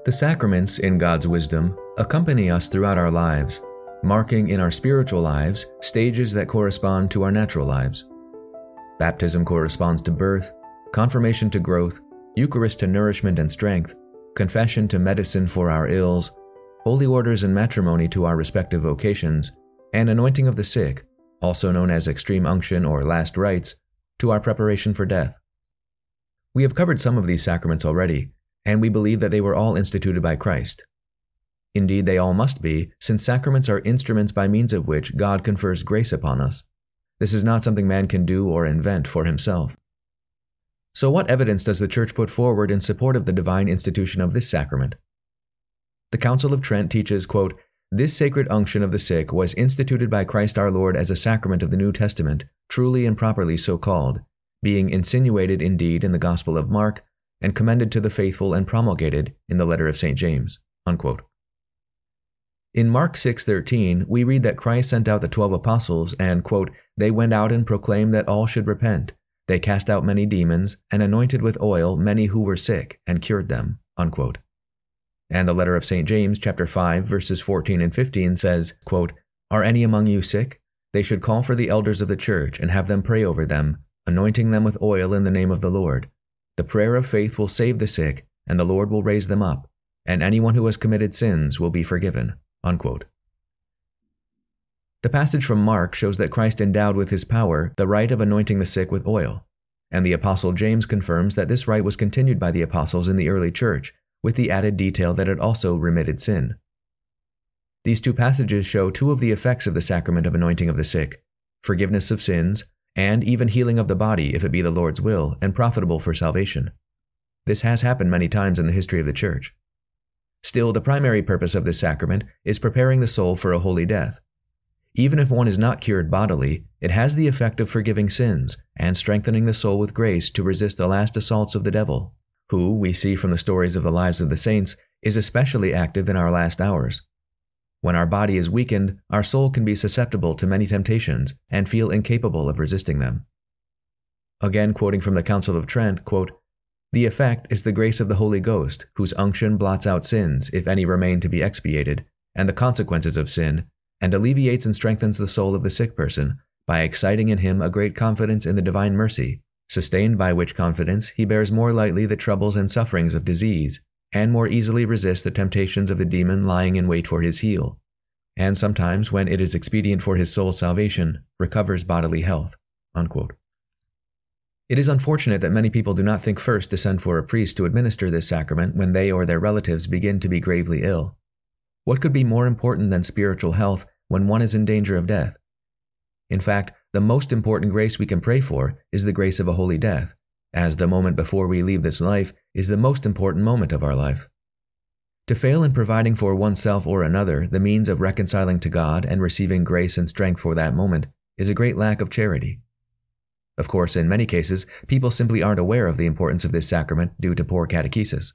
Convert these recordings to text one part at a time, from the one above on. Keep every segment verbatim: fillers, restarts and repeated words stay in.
The sacraments, in God's wisdom, accompany us throughout our lives, marking in our spiritual lives stages that correspond to our natural lives. Baptism corresponds to birth, confirmation to growth, Eucharist to nourishment and strength, confession to medicine for our ills, holy orders and matrimony to our respective vocations, and anointing of the sick, also known as extreme unction or last rites, to our preparation for death. We have covered some of these sacraments already, and we believe that they were all instituted by Christ. Indeed, they all must be, since sacraments are instruments by means of which God confers grace upon us. This is not something man can do or invent for himself. So what evidence does the Church put forward in support of the divine institution of this sacrament? The Council of Trent teaches, quote, "This sacred unction of the sick was instituted by Christ our Lord as a sacrament of the New Testament, truly and properly so called, being insinuated indeed in the Gospel of Mark, and commended to the faithful and promulgated in the letter of Saint James." Unquote. In Mark six thirteen, we read that Christ sent out the twelve apostles and, quote, "They went out and proclaimed that all should repent. They cast out many demons, and anointed with oil many who were sick, and cured them." Unquote. And the letter of Saint James, chapter five, verses fourteen and fifteen says, quote, "Are any among you sick? They should call for the elders of the church, and have them pray over them, anointing them with oil in the name of the Lord. The prayer of faith will save the sick, and the Lord will raise them up, and anyone who has committed sins will be forgiven." Unquote. The passage from Mark shows that Christ endowed with his power the right of anointing the sick with oil, and the Apostle James confirms that this right was continued by the apostles in the early church, with the added detail that it also remitted sin. These two passages show two of the effects of the sacrament of anointing of the sick: forgiveness of sins, and even healing of the body if it be the Lord's will and profitable for salvation. This has happened many times in the history of the Church. Still, the primary purpose of this sacrament is preparing the soul for a holy death. Even if one is not cured bodily, it has the effect of forgiving sins and strengthening the soul with grace to resist the last assaults of the devil, who, we see from the stories of the lives of the saints, is especially active in our last hours. When our body is weakened, our soul can be susceptible to many temptations and feel incapable of resisting them. Again, quoting from the Council of Trent, quote, "The effect is the grace of the Holy Ghost, whose unction blots out sins, if any remain to be expiated, and the consequences of sin, and alleviates and strengthens the soul of the sick person, by exciting in him a great confidence in the divine mercy, sustained by which confidence he bears more lightly the troubles and sufferings of disease, and more easily resists the temptations of the demon lying in wait for his heel, and sometimes, when it is expedient for his soul's salvation, recovers bodily health." Unquote. It is unfortunate that many people do not think first to send for a priest to administer this sacrament when they or their relatives begin to be gravely ill. What could be more important than spiritual health when one is in danger of death? In fact, the most important grace we can pray for is the grace of a holy death, as the moment before we leave this life is the most important moment of our life. To fail in providing for oneself or another the means of reconciling to God and receiving grace and strength for that moment is a great lack of charity. Of course, in many cases, people simply aren't aware of the importance of this sacrament due to poor catechesis.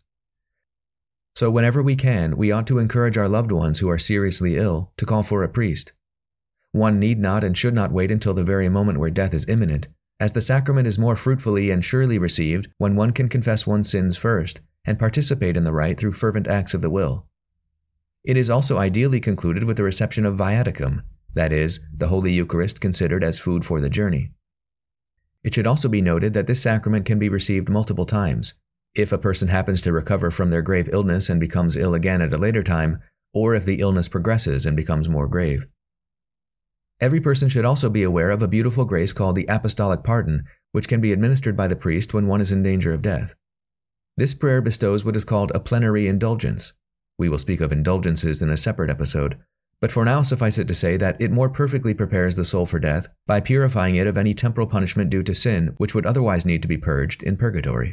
So whenever we can, we ought to encourage our loved ones who are seriously ill to call for a priest. One need not and should not wait until the very moment where death is imminent, as the sacrament is more fruitfully and surely received when one can confess one's sins first and participate in the rite through fervent acts of the will. It is also ideally concluded with the reception of viaticum, that is, the Holy Eucharist considered as food for the journey. It should also be noted that this sacrament can be received multiple times, if a person happens to recover from their grave illness and becomes ill again at a later time, or if the illness progresses and becomes more grave. Every person should also be aware of a beautiful grace called the apostolic pardon, which can be administered by the priest when one is in danger of death. This prayer bestows what is called a plenary indulgence. We will speak of indulgences in a separate episode, but for now suffice it to say that it more perfectly prepares the soul for death by purifying it of any temporal punishment due to sin which would otherwise need to be purged in purgatory.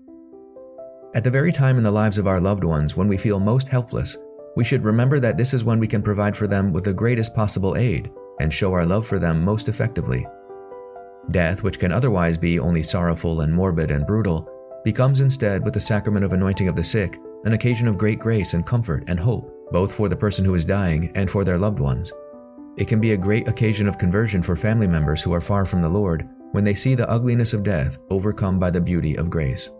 At the very time in the lives of our loved ones when we feel most helpless, we should remember that this is when we can provide for them with the greatest possible aid and show our love for them most effectively. Death, which can otherwise be only sorrowful and morbid and brutal, becomes instead, with the sacrament of anointing of the sick, an occasion of great grace and comfort and hope, both for the person who is dying and for their loved ones. It can be a great occasion of conversion for family members who are far from the Lord when they see the ugliness of death overcome by the beauty of grace.